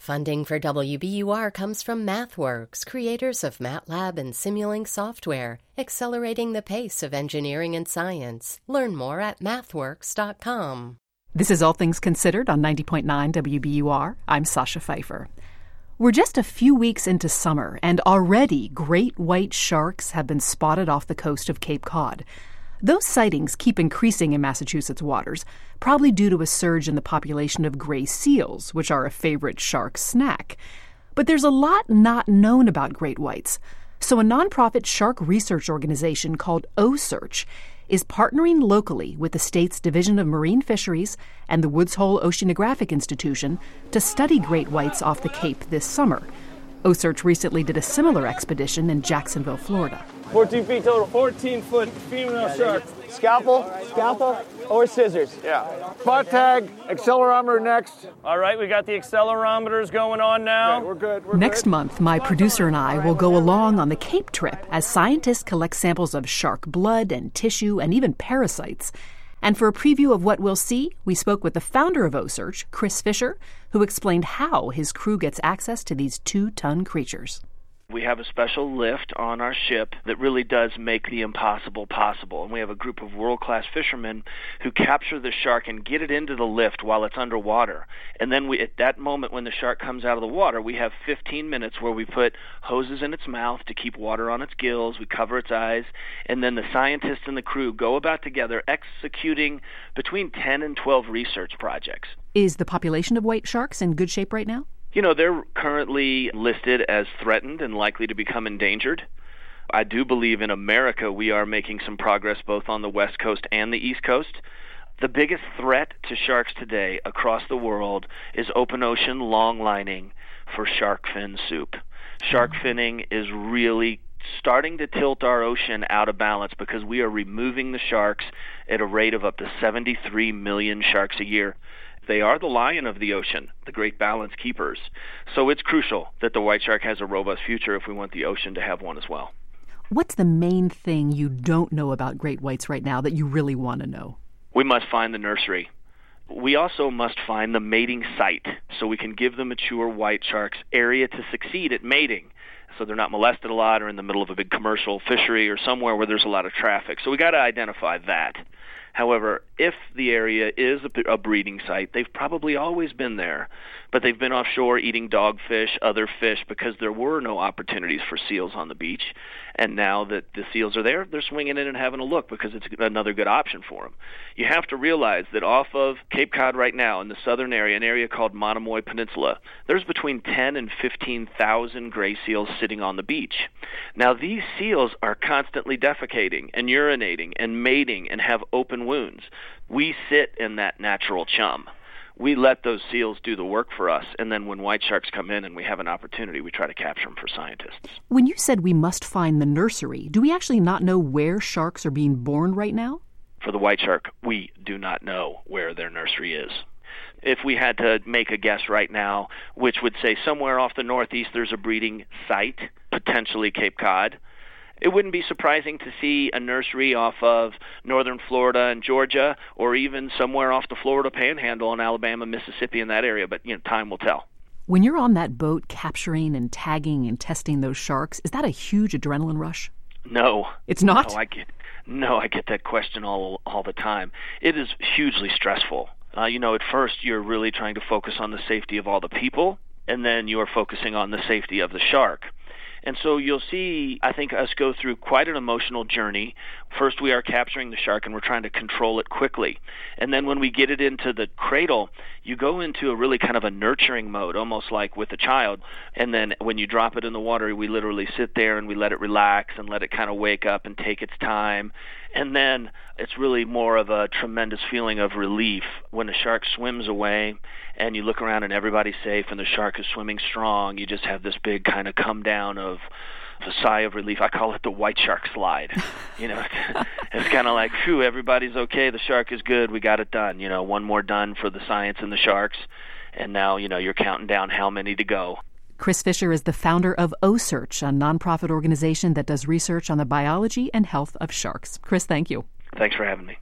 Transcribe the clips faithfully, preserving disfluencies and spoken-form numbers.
Funding for W B U R comes from MathWorks, creators of MATLAB and Simulink software, accelerating the pace of engineering and science. Learn more at mathworks dot com. This is All Things Considered on ninety point nine W B U R. I'm Sasha Pfeiffer. We're just a few weeks into summer, and already great white sharks have been spotted off the coast of Cape Cod. Those sightings keep increasing in Massachusetts waters, probably due to a surge in the population of gray seals, which are a favorite shark snack. But there's a lot not known about great whites. So a nonprofit shark research organization called OCEARCH is partnering locally with the state's Division of Marine Fisheries and the Woods Hole Oceanographic Institution to study great whites off the Cape this summer. OCEARCH recently did a similar expedition in Jacksonville, Florida. fourteen feet total. fourteen foot female shark. Scalpel, scalpel, or scissors. Yeah. Spot tag, accelerometer next. All right, we got the accelerometers going on now. Okay, we're good. We're Next good. month, my producer and I will go along on the Cape trip as scientists collect samples of shark blood and tissue and even parasites. And for a preview of what we'll see, we spoke with the founder of OCEARCH, Chris Fisher, who explained how his crew gets access to these two-ton creatures. We have a special lift on our ship that really does make the impossible possible. And we have a group of world-class fishermen who capture the shark and get it into the lift while it's underwater. And then we, at that moment when the shark comes out of the water, we have fifteen minutes where we put hoses in its mouth to keep water on its gills, we cover its eyes, and then the scientists and the crew go about together executing between ten and twelve research projects. Is the population of white sharks in good shape right now? You know, they're currently listed as threatened and likely to become endangered. I do believe in America we are making some progress both on the West Coast and the East Coast. The biggest threat to sharks today across the world is open ocean longlining for shark fin soup. Shark finning is really starting to tilt our ocean out of balance because we are removing the sharks at a rate of up to seventy-three million sharks a year. They are the lion of the ocean, the great balance keepers. So it's crucial that the white shark has a robust future if we want the ocean to have one as well. What's the main thing you don't know about great whites right now that you really want to know? We must find the nursery. We also must find the mating site so we can give the mature white sharks area to succeed at mating, so they're not molested a lot or in the middle of a big commercial fishery or somewhere where there's a lot of traffic. So we got to identify that. However, if the area is a, a breeding site, they've probably always been there, but they've been offshore eating dogfish, other fish, because there were no opportunities for seals on the beach. And now that the seals are there, they're swinging in and having a look because it's another good option for them. You have to realize that off of Cape Cod right now in the southern area, an area called Monomoy Peninsula, there's between ten and fifteen thousand gray seals sitting on the beach. Now, these seals are constantly defecating and urinating and mating and have open wounds. We sit in that natural chum. We let those seals do the work for us, and then when white sharks come in and we have an opportunity, we try to capture them for scientists. When you said we must find the nursery, do we actually not know where sharks are being born right now? For the white shark, we do not know where their nursery is. If we had to make a guess right now, which would say somewhere off the northeast there's a breeding site, potentially Cape Cod, it wouldn't be surprising to see a nursery off of northern Florida and Georgia, or even somewhere off the Florida Panhandle in Alabama, Mississippi, in that area. But, you know, time will tell. When you're on that boat capturing and tagging and testing those sharks, is that a huge adrenaline rush? No. It's not? No, I get, no, I get that question all all the time. It is hugely stressful. Uh, you know, at first you're really trying to focus on the safety of all the people, and then you're focusing on the safety of the shark. And so you'll see, I think, us go through quite an emotional journey. First, we are capturing the shark, and we're trying to control it quickly. And then when we get it into the cradle, you go into a really kind of a nurturing mode, almost like with a child. And then when you drop it in the water, we literally sit there and we let it relax and let it kind of wake up and take its time. And then it's really more of a tremendous feeling of relief when a shark swims away and you look around and everybody's safe and the shark is swimming strong. You just have this big kind of come down of a sigh of relief. I call it the white shark slide. You know, it's, it's kind of like, phew, everybody's okay. The shark is good. We got it done. You know, one more done for the science and the sharks. And now, you know, you're counting down how many to go. Chris Fisher is the founder of OCEARCH, a nonprofit organization that does research on the biology and health of sharks. Chris, thank you. Thanks for having me.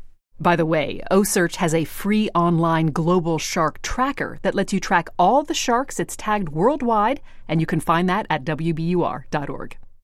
By the way, OCEARCH has a free online global shark tracker that lets you track all the sharks it's tagged worldwide, and you can find that at W B U R dot org.